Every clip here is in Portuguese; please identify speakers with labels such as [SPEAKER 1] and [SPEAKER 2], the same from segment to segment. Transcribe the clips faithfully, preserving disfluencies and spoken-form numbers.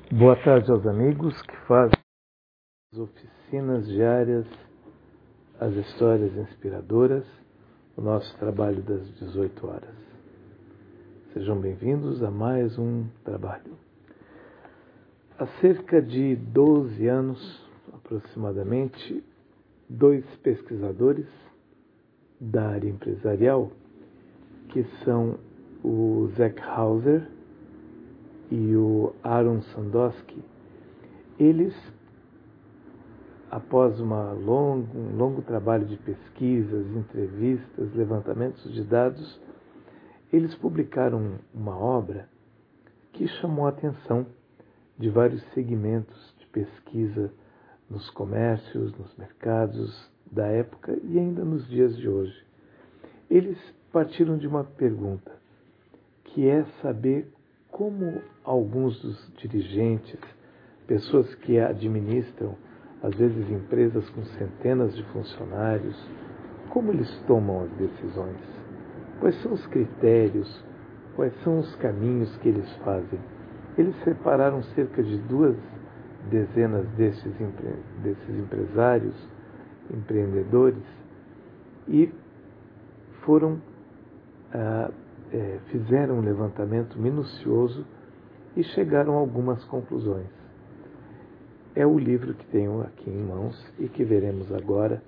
[SPEAKER 1] Boa tarde aos amigos que fazem as oficinas diárias, as histórias inspiradoras, o nosso trabalho das dezoito horas. Sejam bem-vindos a mais um trabalho. Há cerca de doze anos, aproximadamente, dois pesquisadores da área empresarial, que são o Zach Hauser e o Aaron Sandusky, eles, após uma long, um longo trabalho de pesquisas, entrevistas, levantamentos de dados, eles publicaram uma obra que chamou a atenção de vários segmentos de pesquisa nos comércios, nos mercados da época e ainda nos dias de hoje. Eles partiram de uma pergunta, que é saber como alguns dos dirigentes, pessoas que administram, às vezes, empresas com centenas de funcionários, como eles tomam as decisões? Quais são os critérios? Quais são os caminhos que eles fazem? Eles separaram cerca de duas dezenas desses, desses empresários, empreendedores, e foram... Ah, É, fizeram um levantamento minucioso e chegaram a algumas conclusões. É o livro que tenho aqui em mãos e que veremos agora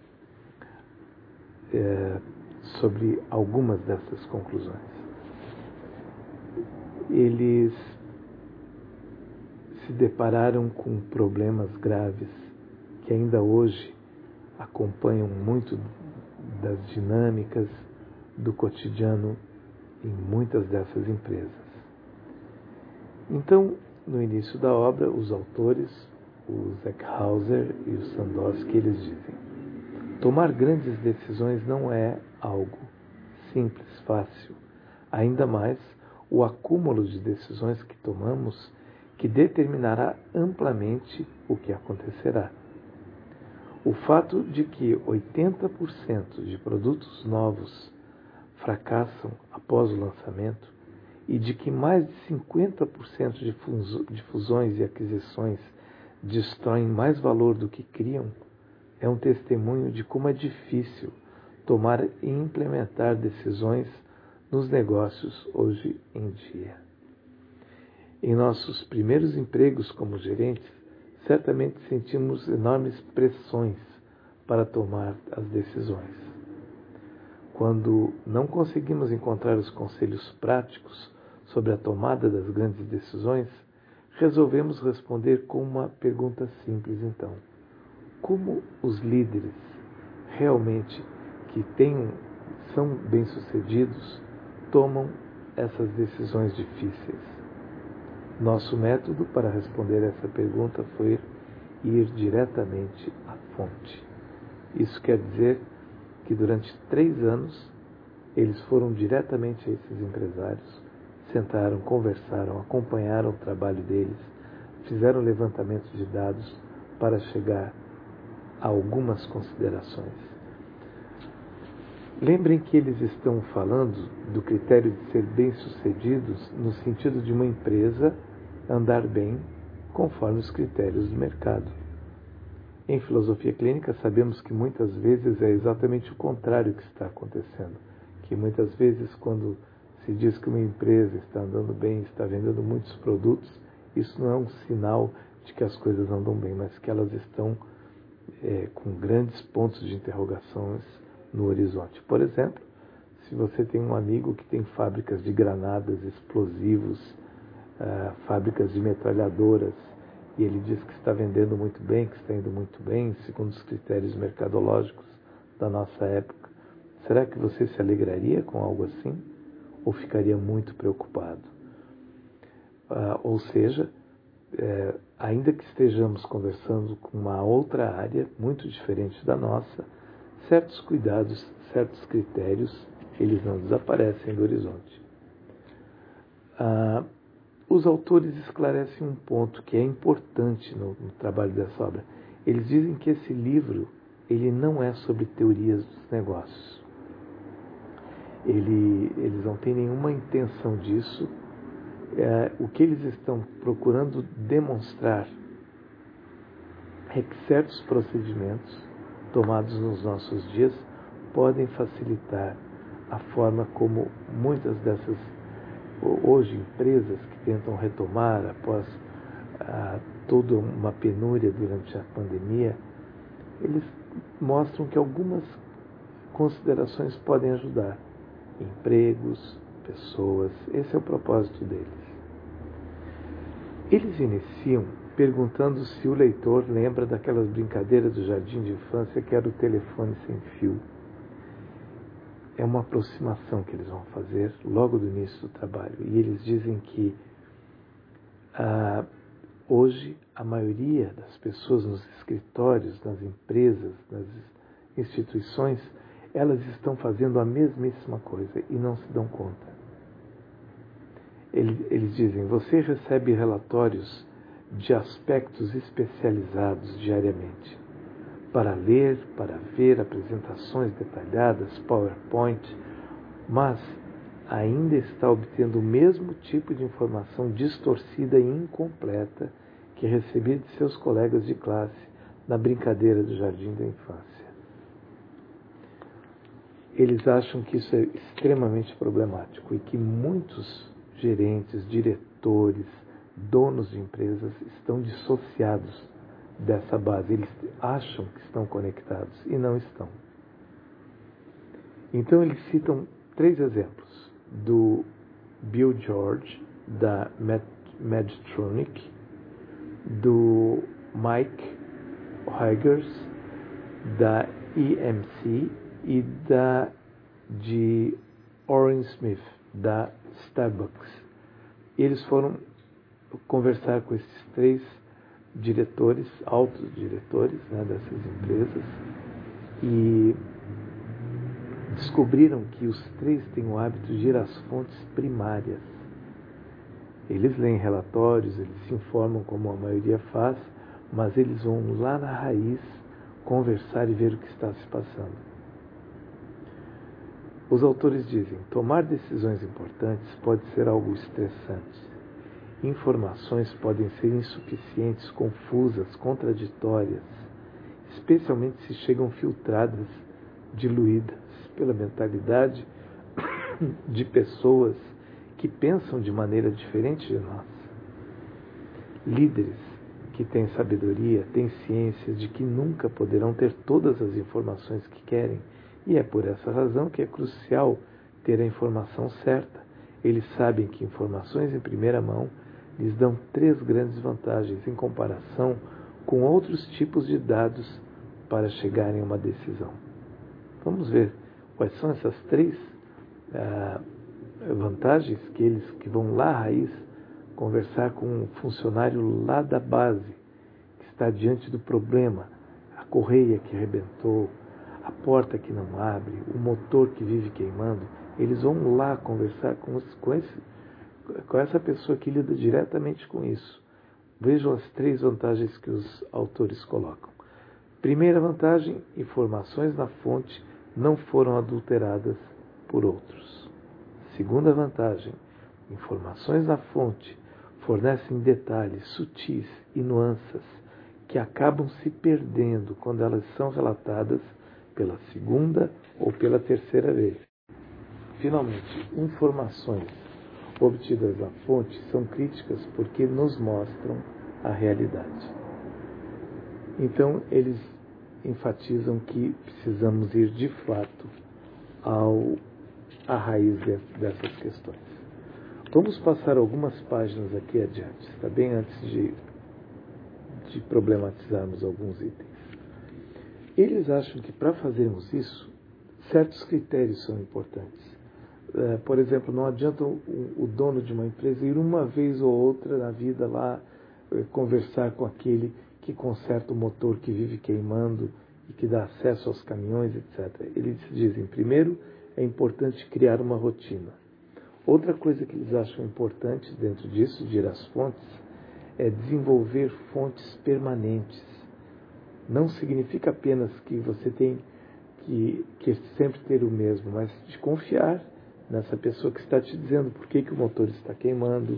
[SPEAKER 1] é, sobre algumas dessas conclusões. Eles se depararam com problemas graves que ainda hoje acompanham muito das dinâmicas do cotidiano em muitas dessas empresas. Então, no início da obra, os autores, o Zach Hauser e o Sandusky, eles dizem: tomar grandes decisões não é algo simples, fácil. Ainda mais o acúmulo de decisões que tomamos, que determinará amplamente o que acontecerá. O fato de que oitenta por cento de produtos novos fracassam após o lançamento e de que mais de cinquenta por cento de fusões e aquisições destroem mais valor do que criam, é um testemunho de como é difícil tomar e implementar decisões nos negócios hoje em dia. Em nossos primeiros empregos como gerentes, certamente sentimos enormes pressões para tomar as decisões. Quando não conseguimos encontrar os conselhos práticos sobre a tomada das grandes decisões, resolvemos responder com uma pergunta simples, então. Como os líderes realmente que têm, são bem-sucedidos tomam essas decisões difíceis? Nosso método para responder essa pergunta foi ir diretamente à fonte. Isso quer dizer que durante três anos eles foram diretamente a esses empresários, sentaram, conversaram, acompanharam o trabalho deles, fizeram levantamentos de dados para chegar a algumas considerações. Lembrem que eles estão falando do critério de ser bem-sucedidos no sentido de uma empresa andar bem conforme os critérios do mercado. Em filosofia clínica, sabemos que muitas vezes é exatamente o contrário que está acontecendo. Que muitas vezes, quando se diz que uma empresa está andando bem, está vendendo muitos produtos, isso não é um sinal de que as coisas andam bem, mas que elas estão é, com grandes pontos de interrogações no horizonte. Por exemplo, se você tem um amigo que tem fábricas de granadas, explosivos, uh, fábricas de metralhadoras, e ele diz que está vendendo muito bem, que está indo muito bem, segundo os critérios mercadológicos da nossa época, será que você se alegraria com algo assim? Ou ficaria muito preocupado? Ah, ou seja, é, ainda que estejamos conversando com uma outra área muito diferente da nossa, certos cuidados, certos critérios, eles não desaparecem do horizonte. Ah, Os autores esclarecem um ponto que é importante no, no trabalho dessa obra. Eles dizem que esse livro ele não é sobre teorias dos negócios. Ele, eles não têm nenhuma intenção disso. é, o que eles estão procurando demonstrar é que certos procedimentos tomados nos nossos dias podem facilitar a forma como muitas dessas, hoje, empresas que tentam retomar após ah, toda uma penúria durante a pandemia, eles mostram que algumas considerações podem ajudar. Empregos, pessoas, esse é o propósito deles. Eles iniciam perguntando se o leitor lembra daquelas brincadeiras do jardim de infância que era o telefone sem fio. É uma aproximação que eles vão fazer logo do início do trabalho. E eles dizem que ah, hoje a maioria das pessoas nos escritórios, nas empresas, nas instituições, elas estão fazendo a mesmíssima coisa e não se dão conta. Eles, eles dizem, você recebe relatórios de aspectos especializados diariamente, para ler, para ver apresentações detalhadas, PowerPoint, mas ainda está obtendo o mesmo tipo de informação distorcida e incompleta que recebia de seus colegas de classe na brincadeira do jardim da infância. Eles acham que isso é extremamente problemático e que muitos gerentes, diretores, donos de empresas estão dissociados dessa base. Eles acham que estão conectados e não estão. Então eles citam três exemplos do Bill George, da Medtronic, do Mike Huygens, da E M C e da de Orrin Smith, da Starbucks. Eles foram conversar com esses três diretores, altos diretores, né, dessas empresas, e descobriram que os três têm o hábito de ir às fontes primárias. Eles leem relatórios, eles se informam como a maioria faz, mas eles vão lá na raiz conversar e ver o que está se passando. Os autores dizem, tomar decisões importantes pode ser algo estressante. Informações podem ser insuficientes, confusas, contraditórias, especialmente se chegam filtradas, diluídas pela mentalidade de pessoas que pensam de maneira diferente de nós. Líderes que têm sabedoria, têm ciência de que nunca poderão ter todas as informações que querem, e é por essa razão que é crucial ter a informação certa. Eles sabem que informações em primeira mão lhes dão três grandes vantagens em comparação com outros tipos de dados para chegarem a uma decisão. Vamos ver quais são essas três ah, vantagens que eles que vão lá à raiz conversar com um funcionário lá da base, que está diante do problema, a correia que arrebentou, a porta que não abre, o motor que vive queimando. Eles vão lá conversar com, os, com, esse, com essa pessoa que lida diretamente com isso. Vejam as três vantagens que os autores colocam. Primeira vantagem, informações na fonte não foram adulteradas por outros. Segunda vantagem, informações na fonte fornecem detalhes sutis e nuances que acabam se perdendo quando elas são relatadas pela segunda ou pela terceira vez. Finalmente, informações obtidas na fonte são críticas porque nos mostram a realidade. Então, eles enfatizam que precisamos ir de fato ao, à raiz dessas questões. Vamos passar algumas páginas aqui adiante, está bem? Antes de, de problematizarmos alguns itens. Eles acham que para fazermos isso, certos critérios são importantes. Uh, por exemplo, não adianta o, o dono de uma empresa ir uma vez ou outra na vida lá uh, conversar com aquele que conserta o motor que vive queimando e que dá acesso aos caminhões, etcétera. Eles dizem, primeiro, é importante criar uma rotina. Outra coisa que eles acham importante dentro disso, de ir às fontes, é desenvolver fontes permanentes. Não significa apenas que você tem que, que sempre ter o mesmo, mas de confiar nessa pessoa que está te dizendo por que, que o motor está queimando,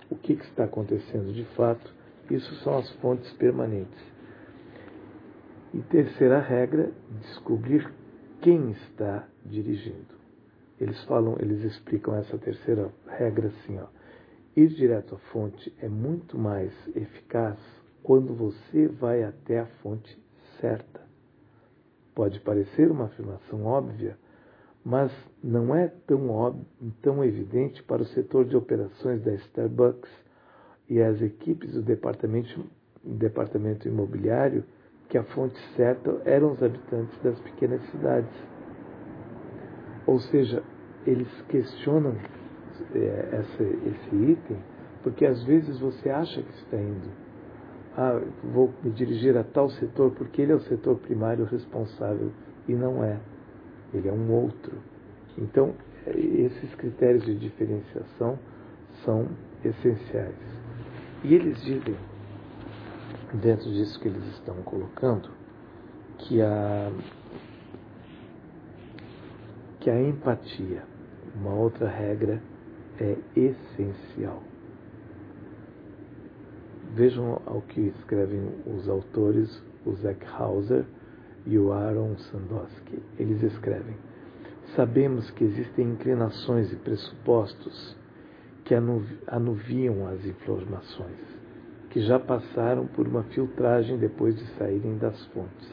[SPEAKER 1] o que, que está acontecendo de fato. Isso são as fontes permanentes. E terceira regra, descobrir quem está dirigindo. Eles falam, eles explicam essa terceira regra assim, ó. Ir direto à fonte é muito mais eficaz quando você vai até a fonte certa. Pode parecer uma afirmação óbvia, mas não é tão, óbvio, tão evidente para o setor de operações da Starbucks e as equipes do departamento, departamento imobiliário que a fonte certa eram os habitantes das pequenas cidades. Ou seja, eles questionam é, essa, esse item porque às vezes você acha que está indo. Ah, vou me dirigir a tal setor porque ele é o setor primário responsável, e não é. Ele é um outro. Então, esses critérios de diferenciação são essenciais. E eles dizem, dentro disso que eles estão colocando, que a, que a empatia, uma outra regra, é essencial. Vejam ao que escrevem os autores, o Eckhauser e o Aaron Sandusky. Eles escrevem: sabemos que existem inclinações e pressupostos que anuviam as informações, que já passaram por uma filtragem depois de saírem das fontes.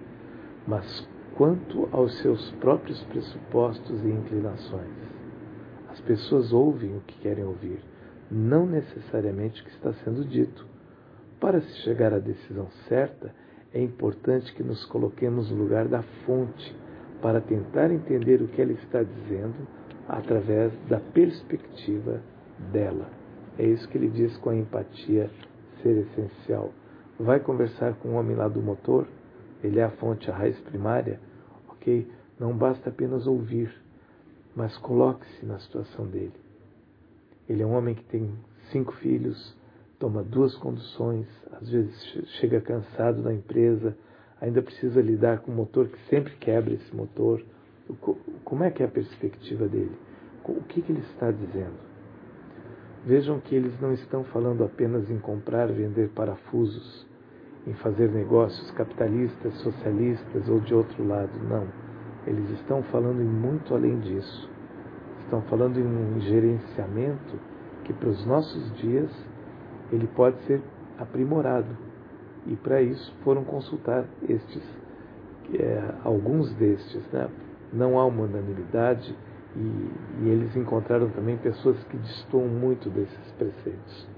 [SPEAKER 1] Mas quanto aos seus próprios pressupostos e inclinações, as pessoas ouvem o que querem ouvir, não necessariamente o que está sendo dito. Para se chegar à decisão certa, é importante que nos coloquemos no lugar da fonte para tentar entender o que ela está dizendo através da perspectiva dela. É isso que ele diz com a empatia ser essencial. Vai conversar com o homem lá do motor, ele é a fonte, a raiz primária, ok? Não basta apenas ouvir, mas coloque-se na situação dele. Ele é um homem que tem cinco filhos, toma duas conduções, às vezes chega cansado na empresa, ainda precisa lidar com um motor que sempre quebra esse motor. Como é que é a perspectiva dele? O que, que ele está dizendo? Vejam que eles não estão falando apenas em comprar e vender parafusos, em fazer negócios capitalistas, socialistas ou de outro lado, não. Eles estão falando em muito além disso. Estão falando em um gerenciamento que para os nossos dias ele pode ser aprimorado. E para isso foram consultar estes, é, alguns destes, né? Não há uma unanimidade e, e eles encontraram também pessoas que destoam muito desses preceitos.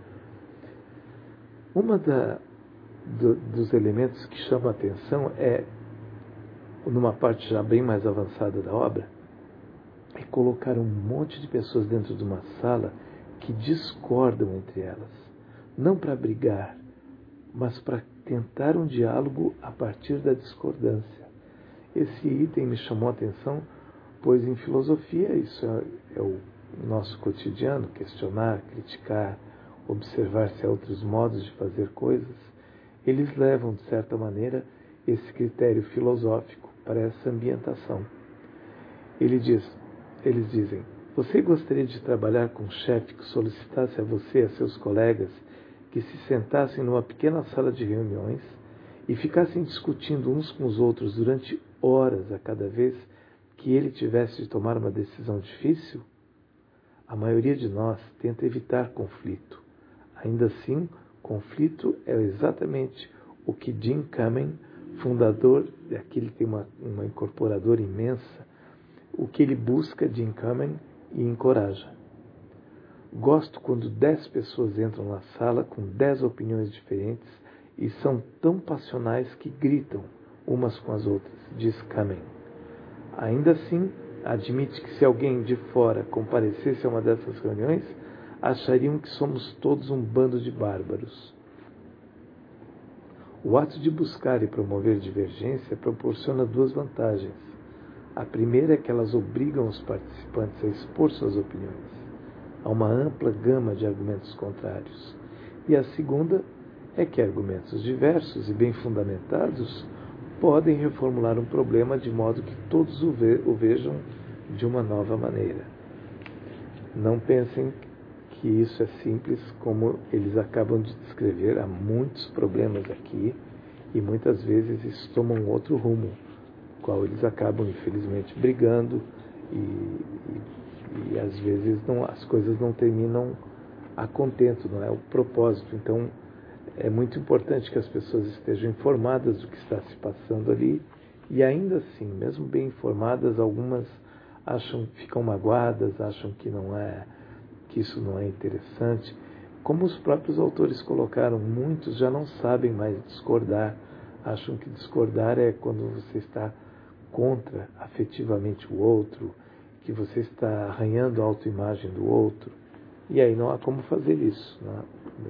[SPEAKER 1] Uma da, do, dos elementos que chama a atenção é, numa parte já bem mais avançada da obra, é colocar um monte de pessoas dentro de uma sala que discordam entre elas. Não para brigar, mas para tentar um diálogo a partir da discordância. Esse item me chamou a atenção, pois em filosofia isso é, é o nosso cotidiano, questionar, criticar, observar se há outros modos de fazer coisas. Eles levam, de certa maneira, esse critério filosófico para essa ambientação. Ele diz, eles dizem: você gostaria de trabalhar com um chefe que solicitasse a você e a seus colegas que se sentassem numa pequena sala de reuniões e ficassem discutindo uns com os outros durante horas a cada vez que ele tivesse de tomar uma decisão difícil? A maioria de nós tenta evitar conflito. Ainda assim, conflito é exatamente o que Jim Kamen, fundador, aqui ele tem uma, uma incorporadora imensa, o que ele busca, Jim Kamen, e encoraja. Gosto quando dez pessoas entram na sala com dez opiniões diferentes e são tão passionais que gritam umas com as outras, diz Kamen. Ainda assim, admite que se alguém de fora comparecesse a uma dessas reuniões, achariam que somos todos um bando de bárbaros. O ato de buscar e promover divergência proporciona duas vantagens. A primeira é que elas obrigam os participantes a expor suas opiniões a uma ampla gama de argumentos contrários. E a segunda é que argumentos diversos e bem fundamentados podem reformular um problema de modo que todos o, ve- o vejam de uma nova maneira. Não pensem que isso é simples, como eles acabam de descrever. Há muitos problemas aqui e muitas vezes isso toma um outro rumo, qual eles acabam, infelizmente, brigando e, e, e às vezes não, as coisas não terminam a contento, não é o propósito. Então, é muito importante que as pessoas estejam informadas do que está se passando ali e ainda assim, mesmo bem informadas, algumas acham, ficam magoadas, acham que não é, que isso não é interessante. Como os próprios autores colocaram, muitos já não sabem mais discordar, acham que discordar é quando você está contra afetivamente o outro, que você está arranhando a autoimagem do outro, e aí não há como fazer isso, né?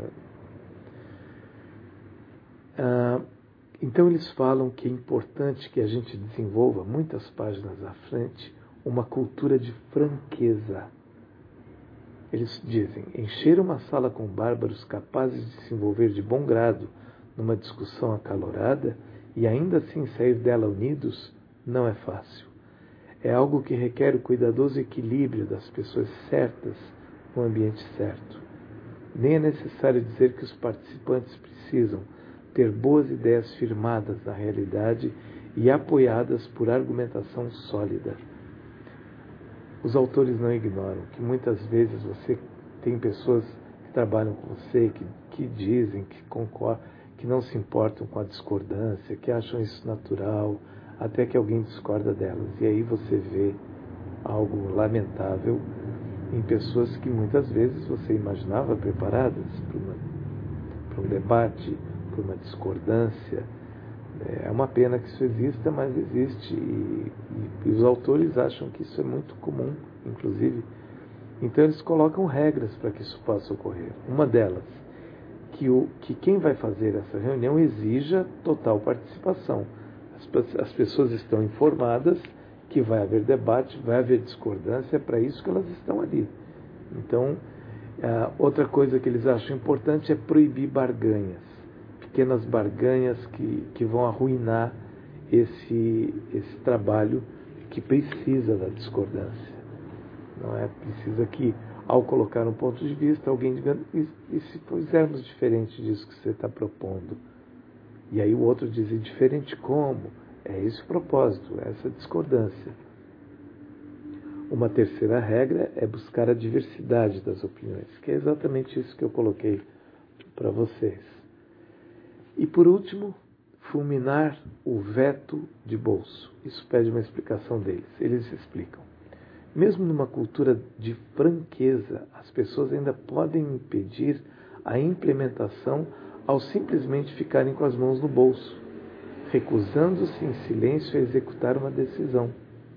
[SPEAKER 1] Ah, então eles falam que é importante que a gente desenvolva, muitas páginas à frente, uma cultura de franqueza. Eles dizem, encher uma sala com bárbaros capazes de se envolver de bom grado numa discussão acalorada e ainda assim sair dela unidos, não é fácil. É algo que requer o cuidadoso equilíbrio das pessoas certas no ambiente certo. Nem é necessário dizer que os participantes precisam ter boas ideias firmadas na realidade e apoiadas por argumentação sólida. Os autores não ignoram que muitas vezes você tem pessoas que trabalham com você, que, que dizem, que concordam, que não se importam com a discordância, que acham isso natural, até que alguém discorda delas. E aí você vê algo lamentável em pessoas que muitas vezes você imaginava preparadas para, uma, para um debate, para uma discordância. É uma pena que isso exista, mas existe, e, e, e os autores acham que isso é muito comum, inclusive. Então eles colocam regras para que isso possa ocorrer. Uma delas, que, o, que quem vai fazer essa reunião exija total participação. As, as pessoas estão informadas que vai haver debate, vai haver discordância, é para isso que elas estão ali. Então, outra coisa que eles acham importante é proibir barganhas. Pequenas barganhas que, que vão arruinar esse, esse trabalho que precisa da discordância. Não é? Precisa que, ao colocar um ponto de vista, alguém diga, e, e se fizermos diferente disso que você está propondo? E aí o outro diz, diferente como? É esse o propósito, essa discordância. Uma terceira regra é buscar a diversidade das opiniões, que é exatamente isso que eu coloquei para vocês. E por último, fulminar o veto de bolso. Isso pede uma explicação deles. Eles explicam. Mesmo numa cultura de franqueza, as pessoas ainda podem impedir a implementação ao simplesmente ficarem com as mãos no bolso, recusando-se em silêncio a executar uma decisão.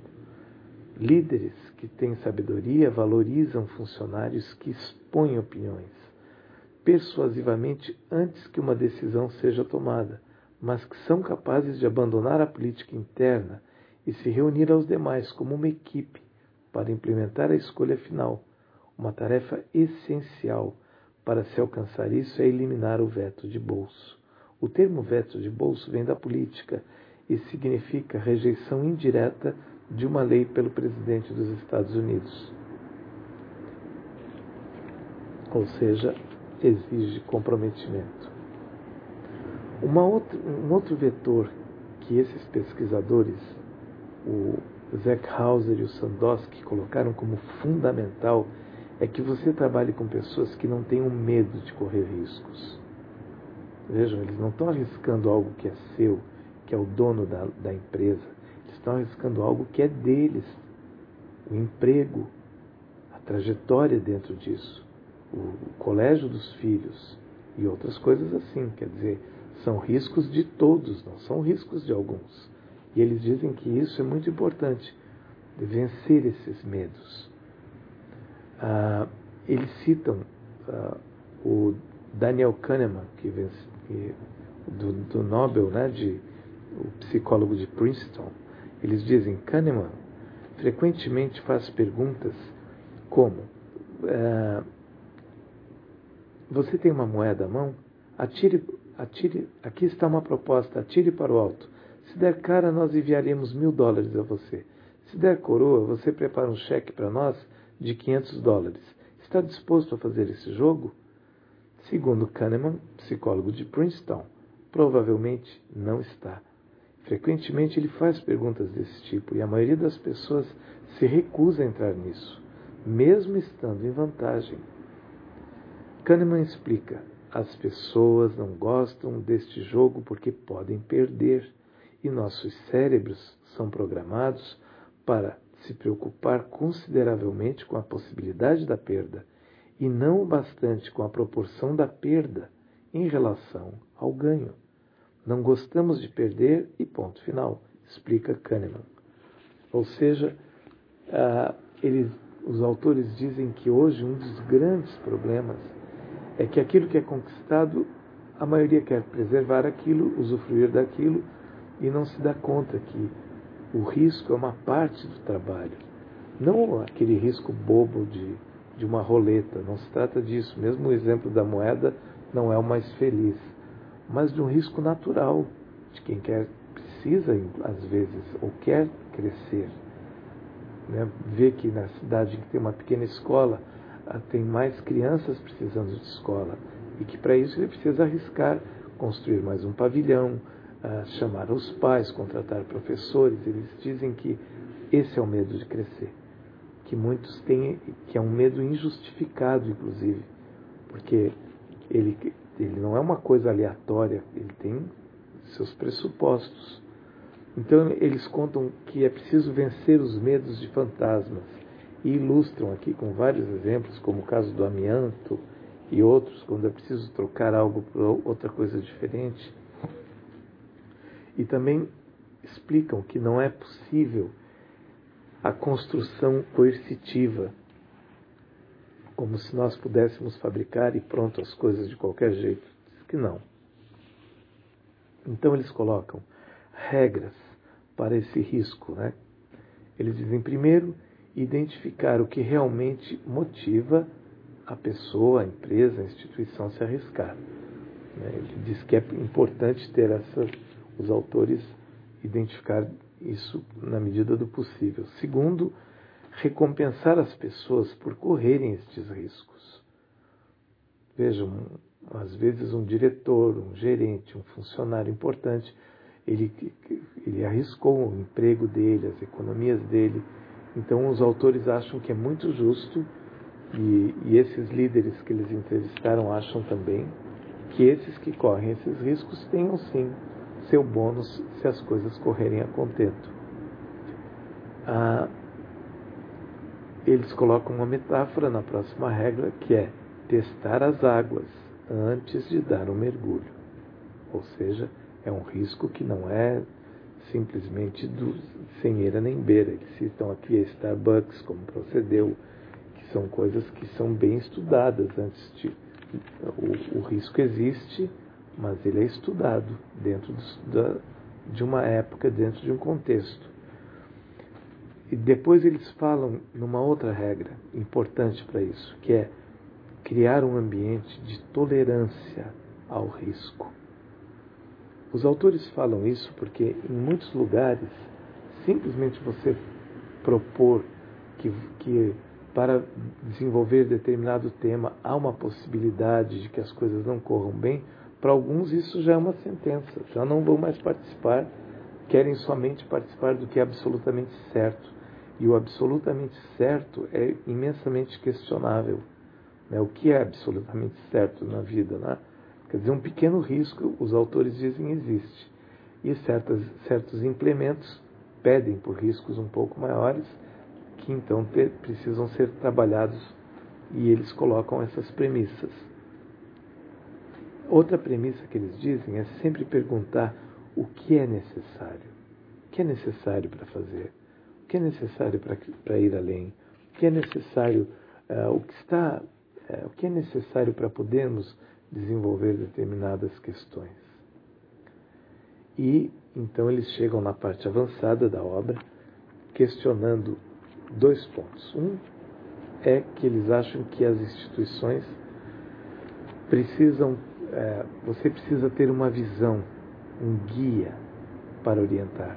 [SPEAKER 1] Líderes que têm sabedoria valorizam funcionários que expõem opiniões persuasivamente antes que uma decisão seja tomada, mas que são capazes de abandonar a política interna e se reunir aos demais como uma equipe para implementar a escolha final. Uma tarefa essencial para se alcançar isso é eliminar o veto de bolso. O termo veto de bolso vem da política e significa rejeição indireta de uma lei pelo presidente dos Estados Unidos. Ou seja, exige comprometimento. Uma outra, um outro vetor que esses pesquisadores, o Zeckhauser e o Sandosky, colocaram como fundamental é que você trabalhe com pessoas que não tenham medo de correr riscos. Vejam, eles não estão arriscando algo que é seu, que é o dono da, da empresa. Eles estão arriscando algo que é deles. O emprego, a trajetória dentro disso, o, o colégio dos filhos e outras coisas assim. Quer dizer, são riscos de todos, não são riscos de alguns. E eles dizem que isso é muito importante, de vencer esses medos. Ah, eles citam ah, o Daniel Kahneman, que vence, que, do, do Nobel, né, de, o psicólogo de Princeton. Eles dizem, Kahneman frequentemente faz perguntas como, ah, você tem uma moeda à mão? Atire, atire, aqui está uma proposta, atire para o alto. Se der cara, nós enviaremos mil dólares a você. Se der coroa, você prepara um cheque para nós de quinhentos dólares. está disposto a fazer esse jogo? Segundo Kahneman, psicólogo de Princeton, provavelmente não está. Frequentemente ele faz perguntas desse tipo e a maioria das pessoas se recusa a entrar nisso, mesmo estando em vantagem. Kahneman explica: as pessoas não gostam deste jogo porque podem perder, e nossos cérebros são programados para se preocupar consideravelmente com a possibilidade da perda, e não o bastante com a proporção da perda em relação ao ganho. Não gostamos de perder e ponto final, explica Kahneman. Ou seja, uh, eles, os autores dizem que hoje um dos grandes problemas é que aquilo que é conquistado, a maioria quer preservar aquilo, usufruir daquilo, e não se dá conta que o risco é uma parte do trabalho. Não aquele risco bobo de, de uma roleta, não se trata disso. Mesmo o exemplo da moeda não é o mais feliz, mas de um risco natural, de quem quer, precisa, às vezes, ou quer crescer. Né? Vê que na cidade que tem uma pequena escola, tem mais crianças precisando de escola, e que para isso ele precisa arriscar, construir mais um pavilhão, chamar os pais, contratar professores. Eles dizem que esse é o medo de crescer, que muitos têm, que é um medo injustificado, inclusive, porque ele, ele não é uma coisa aleatória, ele tem seus pressupostos. Então eles contam que é preciso vencer os medos de fantasmas e ilustram aqui com vários exemplos, como o caso do amianto e outros, quando é preciso trocar algo por outra coisa diferente. E também explicam que não é possível a construção coercitiva, como se nós pudéssemos fabricar e pronto as coisas de qualquer jeito. Diz que não. Então eles colocam regras para esse risco, né? Eles dizem, primeiro, identificar o que realmente motiva a pessoa, a empresa, a instituição a se arriscar. Ele diz que é importante ter essas, os autores identificar isso na medida do possível. Segundo, recompensar as pessoas por correrem estes riscos. Vejam, às vezes um diretor, um gerente, um funcionário importante, ele, ele arriscou o emprego dele, as economias dele. Então os autores acham que é muito justo, e, e esses líderes que eles entrevistaram acham também, que esses que correm esses riscos tenham sim seu bônus se as coisas correrem a contento. Ah, eles colocam uma metáfora na próxima regra, que é testar as águas antes de dar um mergulho. Ou seja, é um risco que não é simplesmente do, sem eira nem beira. Eles citam aqui a Starbucks como procedeu, que são coisas que são bem estudadas antes de... O, o risco existe, mas ele é estudado dentro do, da, de uma época, dentro de um contexto. E depois eles falam numa outra regra importante para isso, que é criar um ambiente de tolerância ao risco. Os autores falam isso porque em muitos lugares, simplesmente você propor que, que para desenvolver determinado tema há uma possibilidade de que as coisas não corram bem, para alguns isso já é uma sentença, já não vão mais participar, querem somente participar do que é absolutamente certo. E o absolutamente certo é imensamente questionável. Né? O que é absolutamente certo na vida? Né? Quer dizer, um pequeno risco, os autores dizem, existe. E certas, certos implementos pedem por riscos um pouco maiores, que então ter, precisam ser trabalhados, e eles colocam essas premissas. Outra premissa que eles dizem é sempre perguntar o que é necessário. O que é necessário para fazer? O que é necessário para ir além? O que é necessário, uh, o que está, uh, o que é necessário para podermos desenvolver determinadas questões? E então eles chegam na parte avançada da obra, questionando dois pontos. Um é que eles acham que as instituições precisam, é, você precisa ter uma visão, um guia para orientar.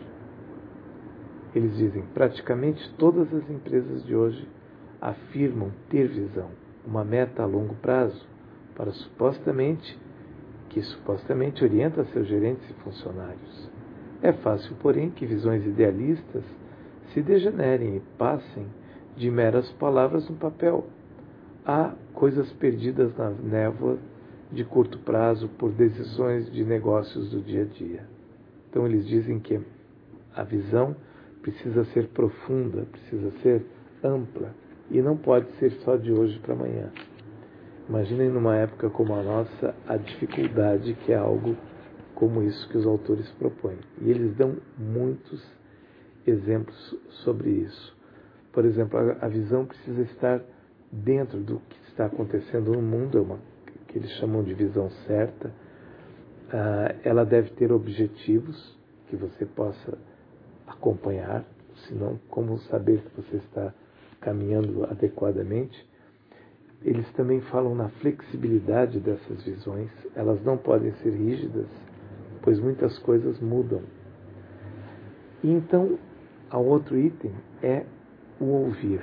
[SPEAKER 1] Eles dizem, praticamente todas as empresas de hoje afirmam ter visão, uma meta a longo prazo para supostamente que supostamente orienta seus gerentes e funcionários. É fácil, porém, que visões idealistas se degenerem e passem de meras palavras no papel a coisas perdidas na névoa de curto prazo por decisões de negócios do dia a dia. Então eles dizem que a visão precisa ser profunda, precisa ser ampla e não pode ser só de hoje para amanhã. Imaginem numa época como a nossa a dificuldade que é algo como isso que os autores propõem. E eles dão muitos exemplos sobre isso. Por exemplo, a, a visão precisa estar dentro do que está acontecendo no mundo, é uma que eles chamam de visão certa. Ah, ela deve ter objetivos que você possa acompanhar, senão como saber que você está caminhando adequadamente. Eles também falam na flexibilidade dessas visões. Elas não podem ser rígidas, pois muitas coisas mudam. E então, o outro item é o ouvir.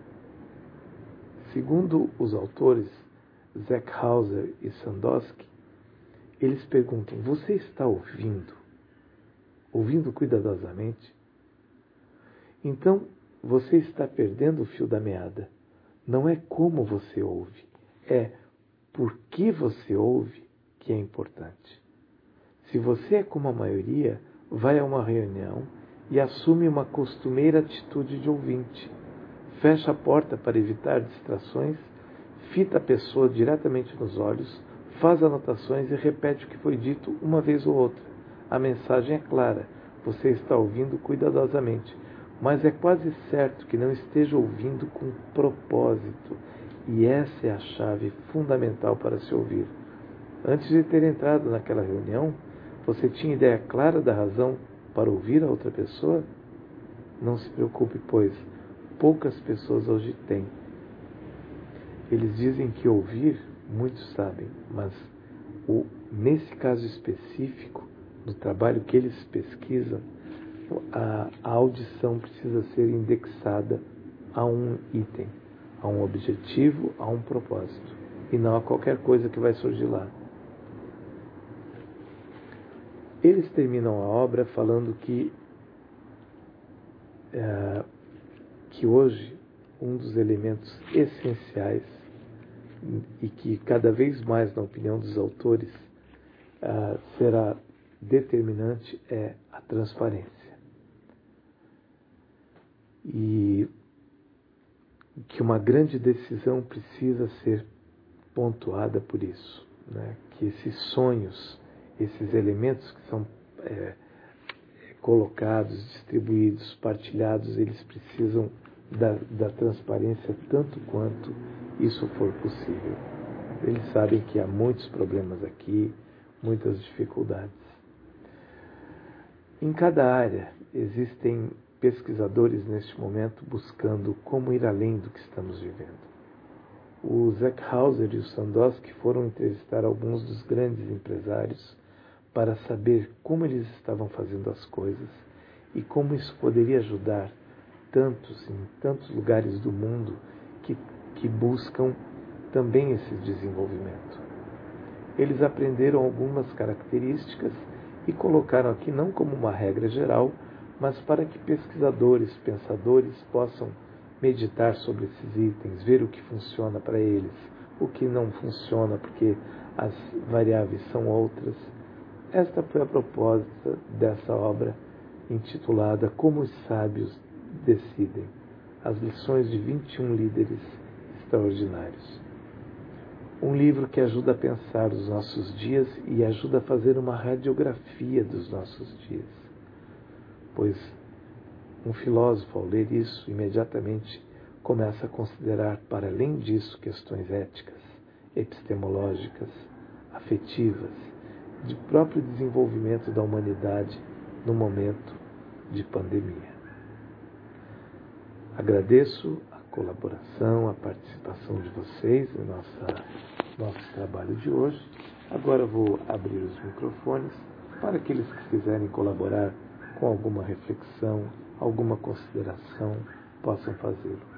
[SPEAKER 1] Segundo os autores Zeckhauser e Sandosky, eles perguntam: você está ouvindo? Ouvindo cuidadosamente? Então, você está perdendo o fio da meada. Não é como você ouve, é por que você ouve que é importante. Se você é como a maioria, vai a uma reunião e assume uma costumeira atitude de ouvinte. Fecha a porta para evitar distrações, fita a pessoa diretamente nos olhos, faz anotações e repete o que foi dito uma vez ou outra. A mensagem é clara, você está ouvindo cuidadosamente, mas é quase certo que não esteja ouvindo com propósito, e essa é a chave fundamental para se ouvir. Antes de ter entrado naquela reunião, você tinha ideia clara da razão para ouvir a outra pessoa? Não se preocupe, pois poucas pessoas hoje têm. Eles dizem que ouvir, muitos sabem, mas o, nesse caso específico, no trabalho que eles pesquisam, a, a audição precisa ser indexada a um item, a um objetivo, a um propósito, e não a qualquer coisa que vai surgir lá. Eles terminam a obra falando que, é, que hoje um dos elementos essenciais e que cada vez mais, na opinião dos autores, uh, será determinante é a transparência. E que uma grande decisão precisa ser pontuada por isso, né? Que esses sonhos, esses elementos que são é, colocados, distribuídos, partilhados, eles precisam da, da transparência tanto quanto isso for possível. Eles sabem que há muitos problemas aqui, muitas dificuldades. Em cada área existem pesquisadores neste momento buscando como ir além do que estamos vivendo. O Zeckhauser e o Sandosky foram entrevistar alguns dos grandes empresários para saber como eles estavam fazendo as coisas e como isso poderia ajudar tantos em tantos lugares do mundo que, que buscam também esse desenvolvimento. Eles aprenderam algumas características e colocaram aqui não como uma regra geral, mas para que pesquisadores, pensadores possam meditar sobre esses itens, ver o que funciona para eles, o que não funciona porque as variáveis são outras. Esta foi a proposta dessa obra intitulada Como os Sábios Decidem, as lições de vinte e um líderes extraordinários. Um livro que ajuda a pensar os nossos dias e ajuda a fazer uma radiografia dos nossos dias. Pois um filósofo, ao ler isso, imediatamente começa a considerar, para além disso, questões éticas, epistemológicas, afetivas, de próprio desenvolvimento da humanidade no momento de pandemia. Agradeço a colaboração, a participação de vocês no nossa, nosso trabalho de hoje. Agora vou abrir os microfones para aqueles que quiserem colaborar com alguma reflexão, alguma consideração, possam fazê-lo.